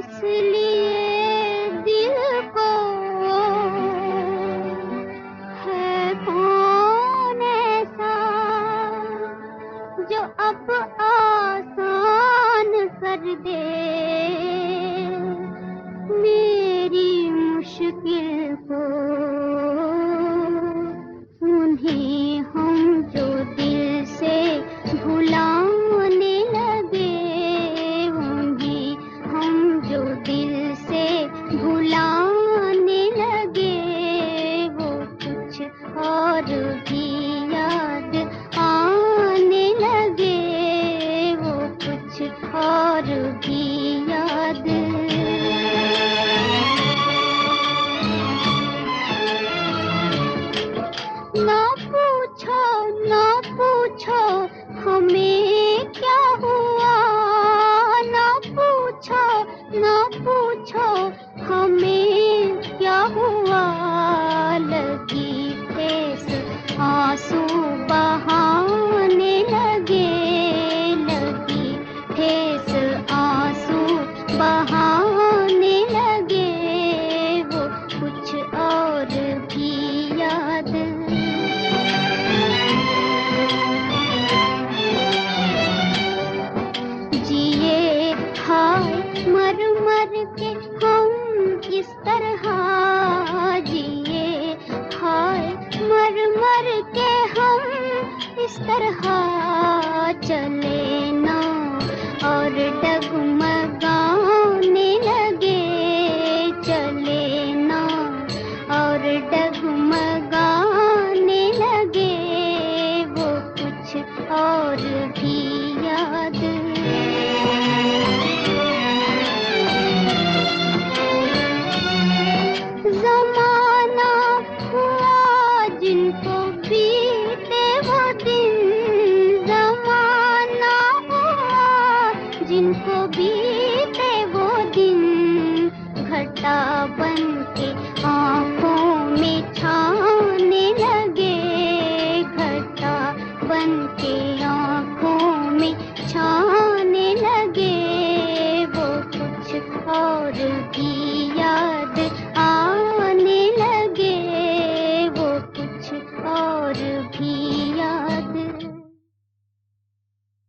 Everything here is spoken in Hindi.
इसलिए दिल को है कौन ऐसा जो अब आसान कर दे मेरी मुश्किल को। उन्हें हम जो दिल से भुलाने लगे, उन्हें हम जो दिल से भुलाने लगे, वो कुछ और भी याद आने लगे, वो कुछ और भी याद। ना पूछो हमें क्या हुआ, ना पूछो हमें क्या हुआ। लगी ठेस आंसू बहाने लगे, लगी ठेस आंसू बहाने लगे, वो कुछ और भी याद। जिए हाय मर मर के हम इस तरह, जिए हाय मर मर के हम इस तरह, चले ना और डगमगाने लगे, चले ना और डगमगाने लगे, वो कुछ और भी याद। ज़माना हुआ जिनको बीते वो दिन, ज़माना हुआ जिनको